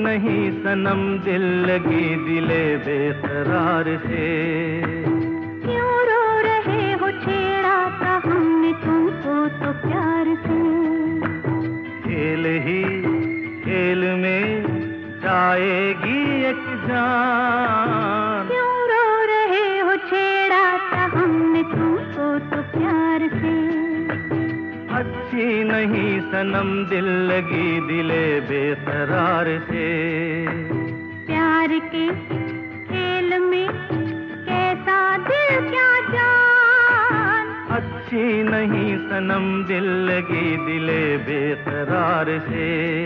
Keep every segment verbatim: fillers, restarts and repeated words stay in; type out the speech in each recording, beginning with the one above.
नहीं सनम दिल लगी दिले बेकरार से। क्यों रो रहे हो, छेड़ा था हमने तुमको तो प्यार से। खेल ही खेल में जाएगी एक जान। क्यों रो रहे हो, छेड़ा था हमने तुमको तो प्यार से। अच्छी नहीं सनम दिल लगी दिले बेकरार से। प्यार के खेल में कैसा दिल क्या जान। अच्छी नहीं सनम दिल लगी दिले बेकरार से।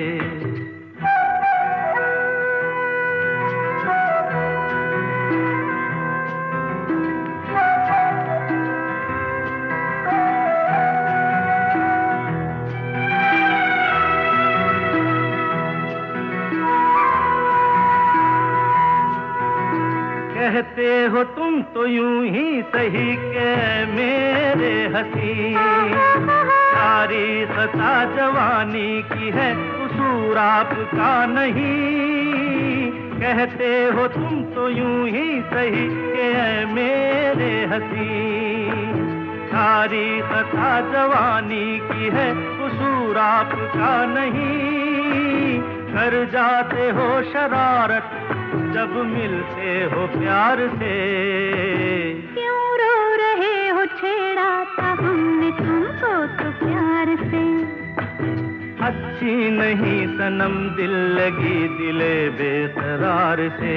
कहते हो तुम तो यूं ही सही के मेरे हंसी। सारी सता जवानी की है कसूर आपका नहीं। कहते हो तुम तो यूं ही सही के मेरे हंसी। सारी सता जवानी की है कसूर आपका नहीं। कर जाते हो शरारत जब मिलते हो प्यार से। क्यों रो रहे हो, छेड़ा था हमने तुमको तो प्यार से। अच्छी नहीं सनम दिल लगी दिले बेकरार से।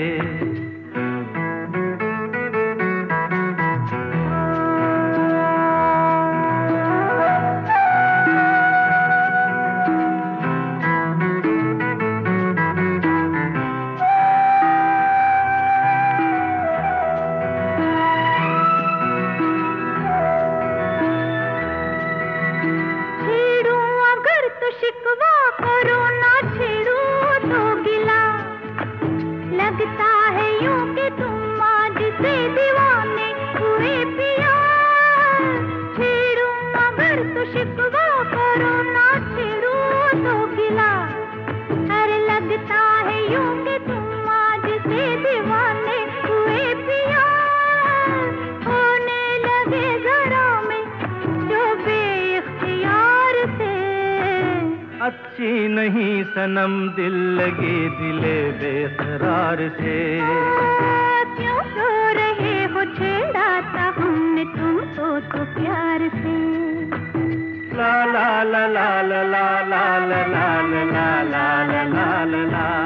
शिकवा करो ना छेड़ो तो गिला। लगता है यूं कि तुम आज से दीवाने हुए पिया। छेड़ो मगर तो शिकवा करो ना छेड़ो तो गिला। अरे लगता है यूं कि तुम आज से दीवाने हुए पिया। होने लगे जरा में जो बेइख्तियार से। अच्छी नहीं सनम दिल लगी दिले बेकरार से। क्यों रो रहे हो, छेड़ा था हमने तुमको तो प्यार से। ला ला ला ला ला ला ला ला ला ला ला ला ला ला।